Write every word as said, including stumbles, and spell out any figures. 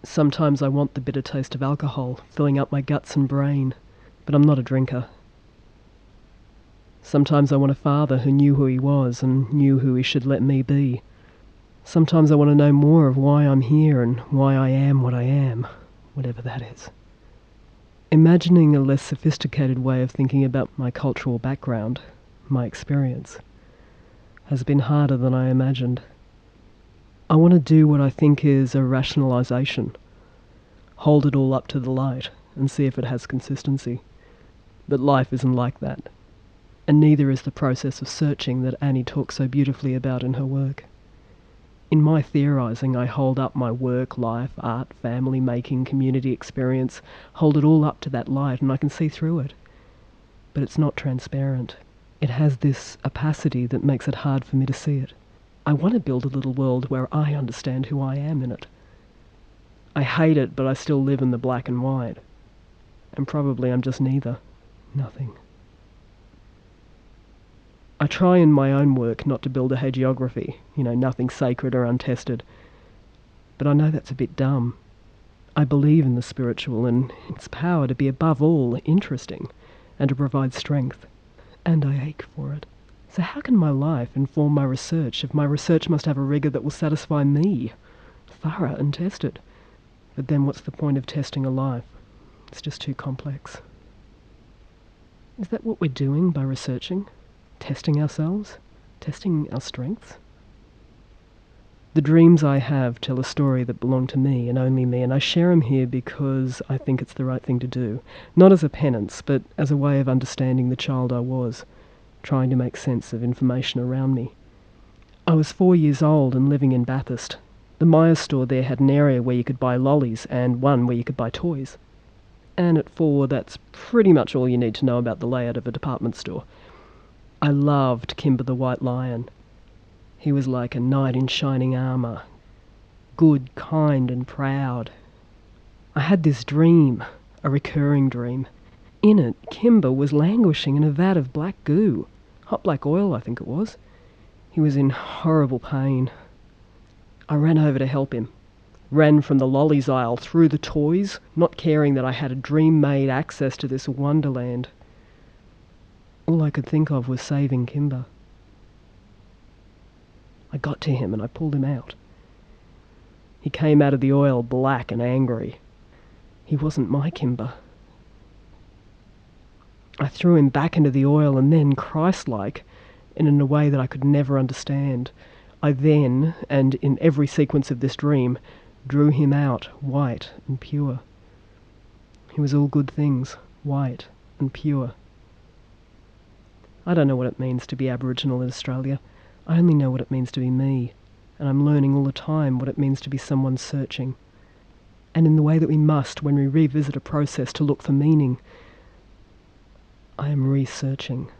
Sometimes I want the bitter taste of alcohol filling up my guts and brain, but I'm not a drinker. Sometimes I want a father who knew who he was and knew who he should let me be. Sometimes I want to know more of why I'm here and why I am what I am, whatever that is. Imagining a less sophisticated way of thinking about my cultural background, my experience, has been harder than I imagined. I want to do what I think is a rationalisation, hold it all up to the light and see if it has consistency. But life isn't like that, and neither is the process of searching that Annie talks so beautifully about in her work. In my theorising, I hold up my work, life, art, family, making, community experience, hold it all up to that light and I can see through it. But it's not transparent. It has this opacity that makes it hard for me to see it. I want to build a little world where I understand who I am in it. I hate it, but I still live in the black and white. And probably I'm just neither. Nothing. I try in my own work not to build a hagiography, you know, nothing sacred or untested. But I know that's a bit dumb. I believe in the spiritual and its power to be above all interesting and to provide strength. And I ache for it. So how can my life inform my research if my research must have a rigour that will satisfy me, thorough and tested? But then what's the point of testing a life? It's just too complex. Is that what we're doing by researching? Testing ourselves? Testing our strengths? The dreams I have tell a story that belong to me and only me, and I share them here because I think it's the right thing to do. Not as a penance, but as a way of understanding the child I was, trying to make sense of information around me. I was four years old and living in Bathurst. The Myers store there had an area where you could buy lollies and one where you could buy toys. And at four, that's pretty much all you need to know about the layout of a department store. I loved Kimber the White Lion. He was like a knight in shining armour, good, kind and proud. I had this dream, a recurring dream. In it, Kimber was languishing in a vat of black goo, hot black oil I think it was. He was in horrible pain. I ran over to help him, ran from the lollies aisle through the toys, not caring that I had a dream-made access to this wonderland. All I could think of was saving Kimber. I got to him and I pulled him out. He came out of the oil black and angry. He wasn't my Kimber. I threw him back into the oil and then, Christ-like, and in a way that I could never understand, I then, and in every sequence of this dream, drew him out white and pure. He was all good things, white and pure. I don't know what it means to be Aboriginal in Australia. I only know what it means to be me, and I'm learning all the time what it means to be someone searching. And in the way that we must when we revisit a process to look for meaning, I am researching.